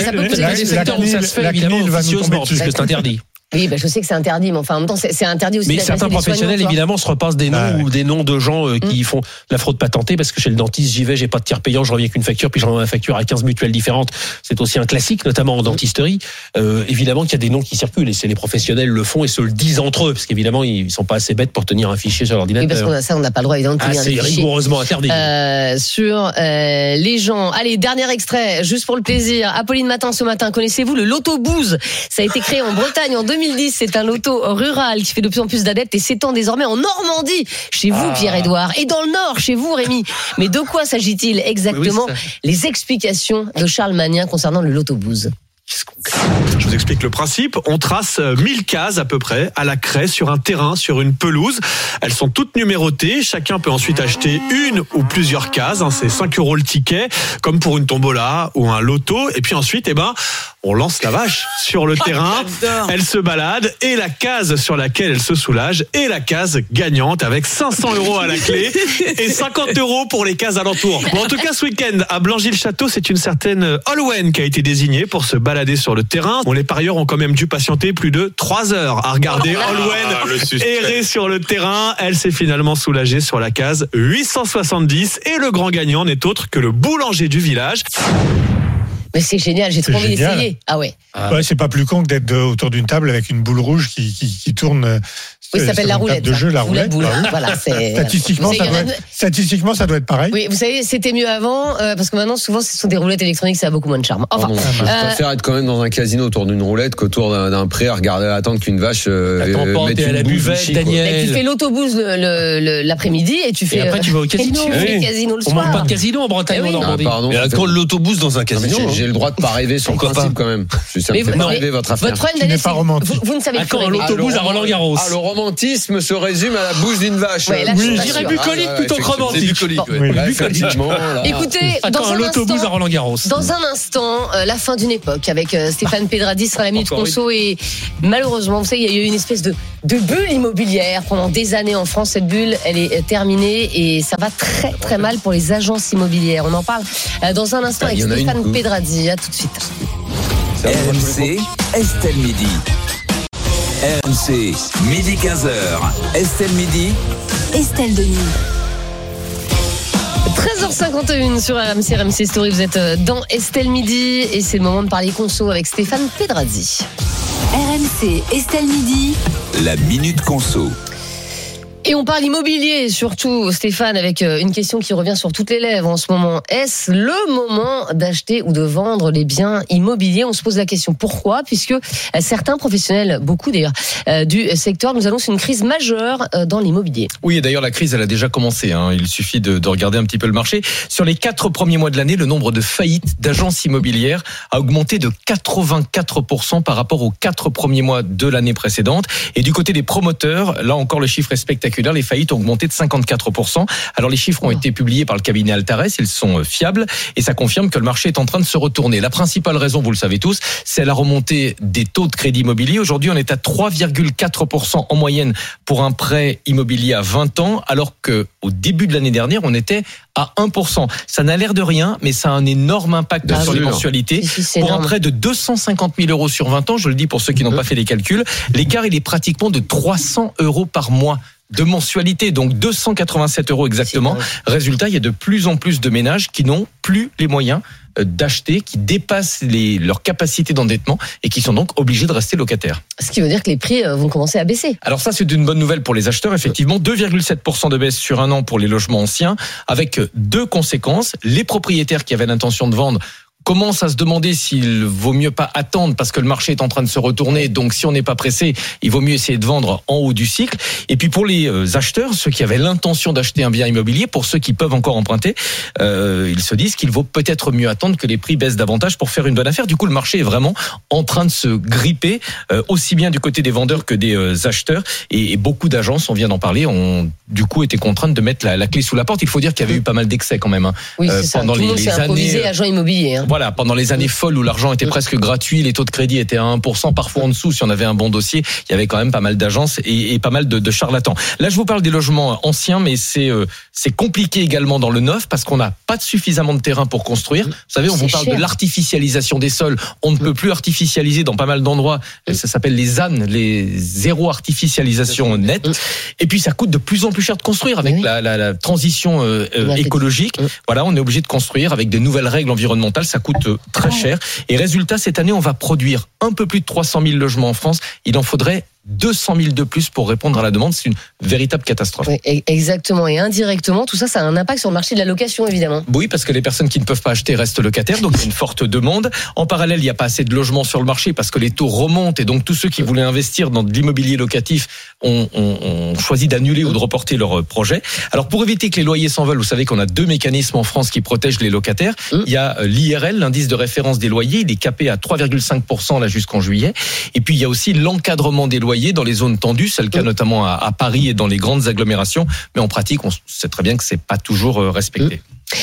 où ça se fait évidemment officieusement, puisque c'est interdit. Oui, je sais que c'est interdit, mais enfin, en même temps, c'est interdit aussi. Mais certains professionnels, évidemment, se repassent des noms ou des noms de gens qui font la fraude patentée, parce que chez le dentiste, j'y vais, j'ai pas de tiers payant, je reviens avec une facture, puis je renvoie ma facture à 15 mutuelles différentes. C'est aussi un classique, notamment en dentisterie. Évidemment qu'il y a des noms qui circulent, et c'est les professionnels le font et se le disent entre eux, parce qu'évidemment, ils sont pas assez bêtes pour tenir un fichier sur l'ordinateur. Oui, parce qu'on n'a pas le droit, évidemment, de tenir un fichier. C'est rigoureusement interdit. Sur les gens. Allez, dernier extrait, juste pour le plaisir. Apolline Matin, ce matin, connaissez-vous le Loto Booze? Ça a été créé en Bretagne en 2010. C'est un loto rural qui fait de plus en plus d'adeptes et s'étend désormais en Normandie, chez vous Pierre-Édouard, et dans le Nord, chez vous Rémi. Mais de quoi s'agit-il exactement? Les explications de Charles Magnin concernant le Loto Booze. Je vous explique le principe. On trace 1000 cases à peu près à la craie sur un terrain, sur une pelouse. Elles sont toutes numérotées. Chacun peut ensuite acheter une ou plusieurs cases. C'est 5 € le ticket, comme pour une tombola ou un loto. Et puis ensuite, on lance la vache sur le terrain. Elle se balade et la case sur laquelle elle se soulage est la case gagnante avec 500 € à la clé et 50 € pour les cases alentours. Bon, en tout cas, ce week-end à Blangy-le-Château, c'est une certaine Olwen qui a été désignée pour se balader sur le terrain. Les parieurs ont quand même dû patienter plus de 3 heures à regarder Olwen errer sur le terrain. Elle s'est finalement soulagée sur la case 870 et le grand gagnant n'est autre que le boulanger du village. Mais c'est génial, j'ai trop envie d'essayer. Ah ouais. C'est pas plus con que d'être autour d'une table avec une boule rouge qui tourne. Oui, ça s'appelle la roulette. De jeu, la roulette. Voilà, statistiquement, ça doit être pareil. Oui, vous savez, c'était mieux avant, parce que maintenant, souvent, ce sont des roulettes électroniques, ça a beaucoup moins de charme. Enfin, je préfère être quand même dans un casino autour d'une roulette qu'autour d'un pré à regarder attendre qu'une vache mette une buvette, Daniel. Tu fais l'autobus l'après-midi et tu fais. Et après, tu vas au casino. Tu fais le casino le soir. On manque pas de casino en Bretagne, en Normandie. Pardon. Quand l'autobus dans un casino. J'ai le droit de pas rêver sur le principe quand même. Ça me fait pas rêver votre affaire. Votre problème, n'est pas romantique. Vous ne savez plus. Quand l'autobus à Roland-Garros. Le romantisme se résume à la bouche d'une vache. Je dirais bucolique plutôt que romantique. Écoutez, dans un instant, la fin d'une époque avec Stéphane Pédradi sera la minute conso et malheureusement, vous savez, il y a eu une espèce de bulle immobilière pendant des années en France. Cette bulle, elle est terminée et ça va très très mal pour les agences immobilières. On en parle dans un instant avec Stéphane Pédradi. À tout de suite. RMC, Estelle Midi. RMC, midi 15h. Estelle Midi. Estelle Denis. 13h51 sur RMC Story. Vous êtes dans Estelle Midi et c'est le moment de parler conso avec Stéphane Pédradi. RMC, Estelle Midi. La Minute Conso. Et on parle immobilier, surtout, Stéphane, avec une question qui revient sur toutes les lèvres en ce moment. Est-ce le moment d'acheter ou de vendre les biens immobiliers ? On se pose la question. Pourquoi ? Puisque certains professionnels, beaucoup d'ailleurs, du secteur, nous annoncent une crise majeure dans l'immobilier. Oui, et d'ailleurs, la crise, elle a déjà commencé. Il suffit de regarder un petit peu le marché. Sur les 4 premiers mois de l'année, le nombre de faillites d'agences immobilières a augmenté de 84% par rapport aux 4 premiers mois de l'année précédente. Et du côté des promoteurs, là encore, le chiffre est spectaculaire. Les faillites ont augmenté de 54%. Alors les chiffres ont été publiés par le cabinet Altares, ils sont fiables et ça confirme que le marché est en train de se retourner. La principale raison, vous le savez tous, c'est la remontée des taux de crédit immobilier. Aujourd'hui, on est à 3,4% en moyenne pour un prêt immobilier à 20 ans, alors qu'au début de l'année dernière, on était à 1%. Ça n'a l'air de rien, mais ça a un énorme impact sur les mensualités. Pour énorme. un prêt de 250 000 euros sur 20 ans, je le dis pour ceux qui n'ont pas fait les calculs, l'écart, il est pratiquement de 300 euros par mois de mensualité, donc 287 euros exactement. Résultat, il y a de plus en plus de ménages qui n'ont plus les moyens d'acheter, qui dépassent leur capacité d'endettement et qui sont donc obligés de rester locataires. Ce qui veut dire que les prix vont commencer à baisser. Alors ça, c'est une bonne nouvelle pour les acheteurs, effectivement. 2,7% de baisse sur un an pour les logements anciens, avec 2 conséquences. Les propriétaires qui avaient l'intention de vendre commence à se demander s'il vaut mieux pas attendre parce que le marché est en train de se retourner. Donc, si on n'est pas pressé, il vaut mieux essayer de vendre en haut du cycle. Et puis, pour les acheteurs, ceux qui avaient l'intention d'acheter un bien immobilier, pour ceux qui peuvent encore emprunter, ils se disent qu'il vaut peut-être mieux attendre que les prix baissent davantage pour faire une bonne affaire. Du coup, le marché est vraiment en train de se gripper, aussi bien du côté des vendeurs que des acheteurs. Et beaucoup d'agences, on vient d'en parler, ont du coup été contraintes de mettre la clé sous la porte. Il faut dire qu'il y avait eu pas mal d'excès quand même. Oui, c'est ça. Pendant Tout le monde s'est improvisé agent immobilier. Voilà, pendant les années folles où l'argent était presque gratuit, les taux de crédit étaient à 1%, parfois en dessous, si on avait un bon dossier, il y avait quand même pas mal d'agences et pas mal de charlatans. Là, je vous parle des logements anciens, mais c'est compliqué également dans le neuf parce qu'on n'a pas suffisamment de terrain pour construire. Vous savez, on vous parle de l'artificialisation des sols. On ne peut plus artificialiser dans pas mal d'endroits. Ça s'appelle les ZAN, les zéro artificialisation nette. Et puis, ça coûte de plus en plus cher de construire avec la transition écologique. Voilà, on est obligé de construire avec de nouvelles règles environnementales. Ça coûte très cher. Et résultat, cette année, on va produire un peu plus de 300 000 logements en France. Il en faudrait 200 000 de plus pour répondre à la demande. C'est une véritable catastrophe. Oui, exactement. Et indirectement, tout ça, ça a un impact sur le marché de la location, évidemment. Oui, parce que les personnes qui ne peuvent pas acheter restent locataires, donc il y a une forte demande. En parallèle, il n'y a pas assez de logements sur le marché parce que les taux remontent et donc tous ceux qui voulaient investir dans de l'immobilier locatif ont choisi d'annuler ou de reporter leur projet. Alors pour éviter que les loyers s'envolent, vous savez qu'on a 2 mécanismes en France qui protègent les locataires. Il y a l'IRL, l'indice de référence des loyers, il est capé à 3,5% là jusqu'en juillet. Et puis il y a aussi l'encadrement des loyers dans les zones tendues, c'est le cas notamment à Paris et dans les grandes agglomérations, mais en pratique, on sait très bien que c'est pas toujours respecté.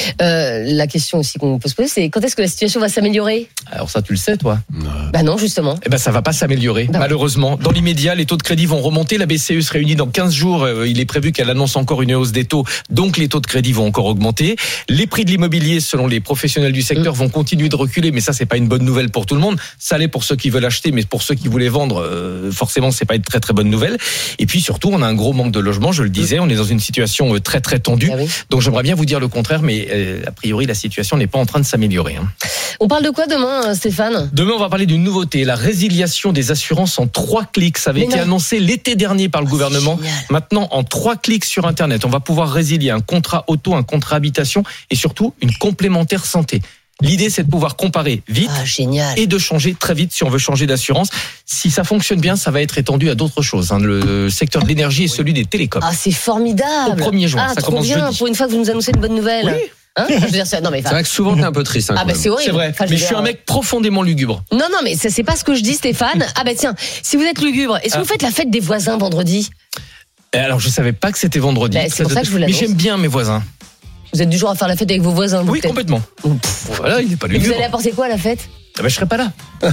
La question aussi qu'on peut se poser, c'est quand est-ce que la situation va s'améliorer ? Alors ça, tu le sais, toi ? Bah non, justement. Eh ben, ça va pas s'améliorer, malheureusement. Dans l'immédiat, les taux de crédit vont remonter. La BCE se réunit dans 15 jours. Il est prévu qu'elle annonce encore une hausse des taux. Donc, les taux de crédit vont encore augmenter. Les prix de l'immobilier, selon les professionnels du secteur, vont continuer de reculer. Mais ça, c'est pas une bonne nouvelle pour tout le monde. Ça l'est pour ceux qui veulent acheter, mais pour ceux qui voulaient vendre, forcément, c'est pas une très très bonne nouvelle. Et puis, surtout, on a un gros manque de logement. Je le disais, on est dans une situation très très tendue. Donc, j'aimerais bien vous dire le contraire, mais a priori, la situation n'est pas en train de s'améliorer. On parle de quoi demain, Stéphane ? Demain, on va parler d'une nouveauté, la résiliation des assurances en 3 clics. Ça avait été annoncé l'été dernier par le gouvernement. Maintenant, en 3 clics sur Internet, on va pouvoir résilier un contrat auto, un contrat habitation et surtout une complémentaire santé. L'idée, c'est de pouvoir comparer vite et de changer très vite si on veut changer d'assurance. Si ça fonctionne bien, ça va être étendu à d'autres choses. Le secteur de l'énergie et celui des télécoms. Ah, c'est formidable. Au 1er juin, ça trop commence bien. jeudi. Pour une fois que vous nous annoncez une bonne nouvelle. Oui. Je veux dire, c'est vrai que souvent t'es un peu triste. Ah bah c'est horrible. C'est vrai. Mais je suis un mec profondément lugubre. Non, mais c'est pas ce que je dis, Stéphane. Ah bah tiens, si vous êtes lugubre, est-ce que vous faites la fête des voisins vendredi ? Alors je savais pas que c'était vendredi. C'est pour ça que je vous l'annonce. Mais j'aime bien mes voisins. Vous êtes du genre à faire la fête avec vos voisins ? Oui, complètement. Voilà, il n'est pas lugubre. Et vous allez apporter quoi à la fête ? Je serai pas là.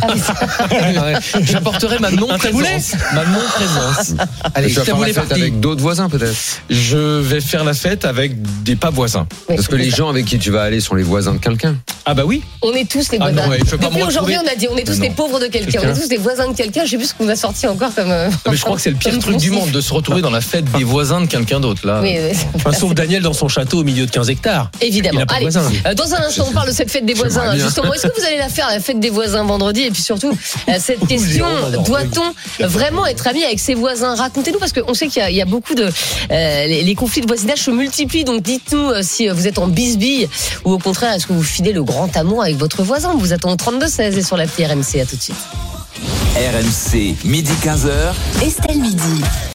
J'apporterai ma non-présence. Allez, je vais faire la fête avec d'autres voisins peut-être. Je vais faire la fête avec des pas voisins. Parce que les gens avec qui tu vas aller sont les voisins de quelqu'un. Ah bah oui. On est tous les voisins. Depuis aujourd'hui, on a dit on est tous les pauvres de quelqu'un. On est tous des voisins de quelqu'un. Je sais plus ce qu'on a sorti encore comme. Mais je crois que c'est le pire truc du monde de se retrouver dans la fête des voisins de quelqu'un d'autre là. Oui, sauf Daniel dans son château au milieu de 15 hectares. Évidemment. Il a pas de Allez, voisins. dans un instant, on parle de cette fête des voisins. Justement, est-ce que vous allez la faire la fête des voisins vendredi ? vendredi. Et puis surtout, cette question, doit-on vraiment être ami avec ses voisins? Racontez-nous, parce qu'on sait qu'il y a beaucoup de... les conflits de voisinage se multiplient, donc dites-nous si vous êtes en bisbille ou au contraire, est-ce que vous filez le grand amour avec votre voisin? Vous êtes en 32-16 et sur l'appli RMC. À tout de suite. RMC, midi 15h. Estelle Midi.